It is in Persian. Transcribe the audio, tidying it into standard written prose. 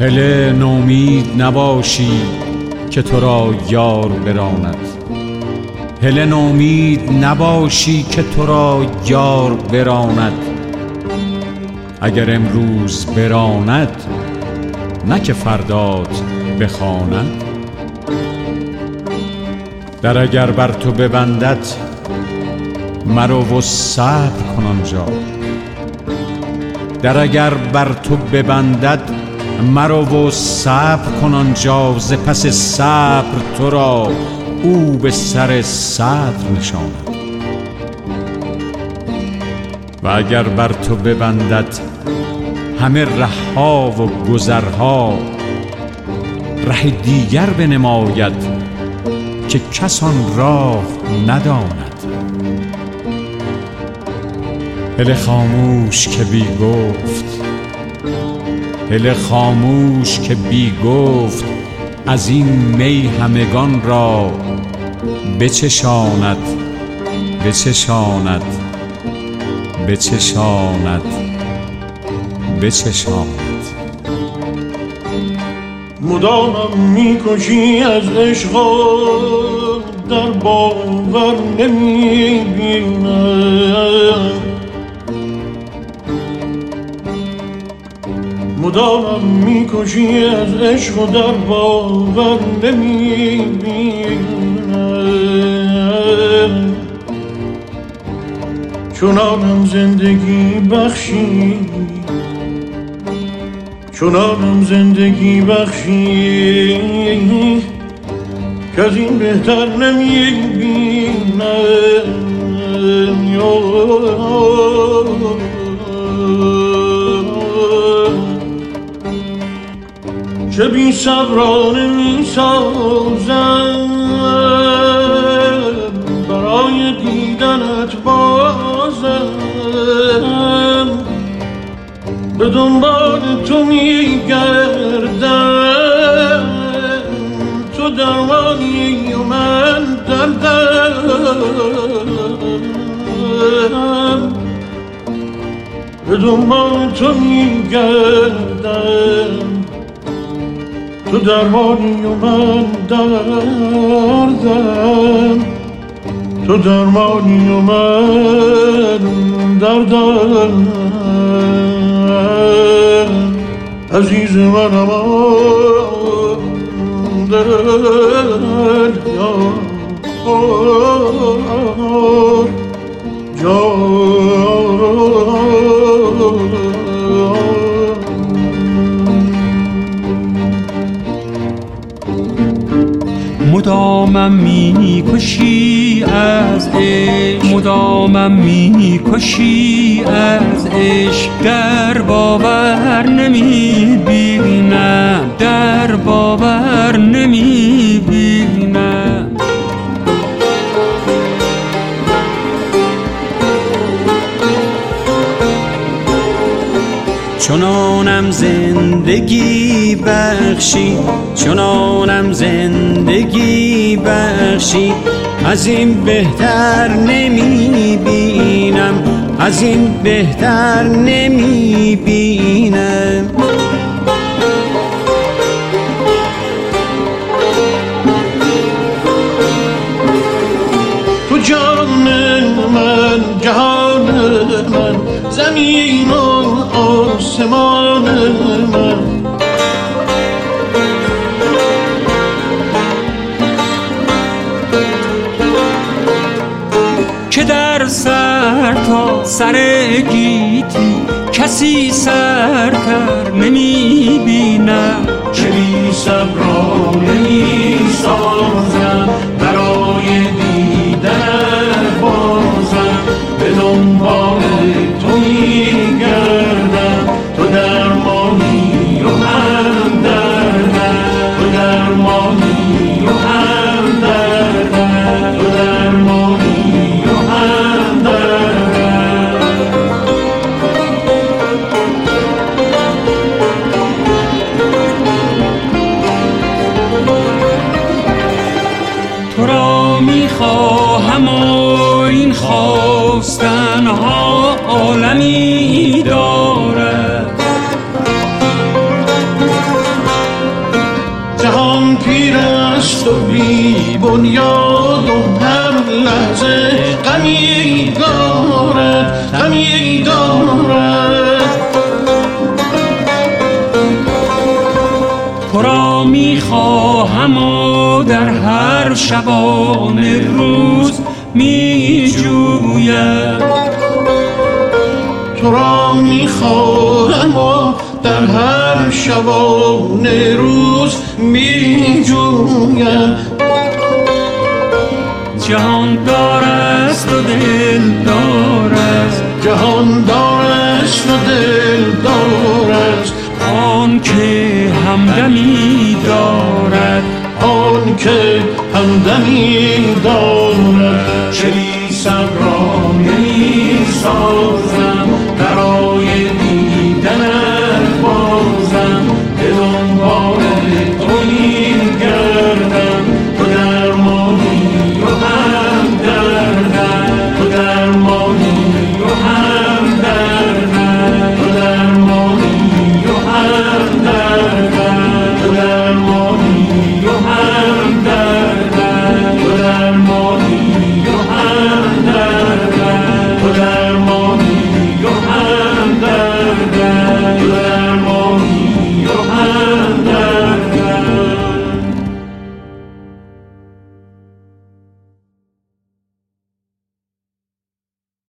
هله نومید نباشی که تو را یار براند. هله نومید نباشی که تو را یار براند. اگر امروز براند نه که فردات بخواند. در اگر بر تو ببندد مرو و صبر کن آنجا. در اگر بر تو ببندد مرو و صبر کن آنجا. ز پس صبر تو را او به سر صدر نشاند. و اگر بر تو ببندد همه رهها و گذرها، ره دیگر بنماید که کس آن راه نداند. هله خاموش که بی گفت، هله خاموش که بی گفت، از این می همگان را بچشاند، بچشاند، بچشاند، بچشاند. مدامم میکشی از عشق در باور نمیبینم. مدامم میکشی از عشق در باور نمیبینم. چنانم زندگی بخشی، چنانم زندگی بخشی که از این بهتر نمیبینم. چه بی صبرانه میسازم برای دیدنت بازم. به دنبال تو میگردم، تو درمانی و من دردم. به دنبال تو میگردم، تو درمانی و من دردم. تو درمانی و من دردم. عزیز منم دل مدامم میکشی از عشق، مدامم میکشی از عشق. در باور نمیبینم، در باور نمیبینم. چنانم زندگی بخشی، چنانم زندگی بخشی، از این بهتر نمیبینم، از این بهتر نمیبینم. تو جان من، جهان من، زمین و آسمان من. که در سر تا سر گیتی کسی سرتر نمیبینم. چه بی صبرانه میسازم برای دیدن بازم. به دنبال تو میگردم، تو درمانی و هم دردم. تو درمانی و هم دردم. تو درمانی و هم دردم. تو را میخواهم و این خواستنها عالمی دارد. فریاد و هر لحظه غمی دارد، غمی دارد. تو را میخواهم و در هر شبانه روز میجویم، تو را میخواهم و در هر شبانه روز میجویم. جهان دار است و دل دار است، جهان دار است و دل دار است. آن که همدمی دارد، آن که همدمی دارد. چلی صبرانه ای سازد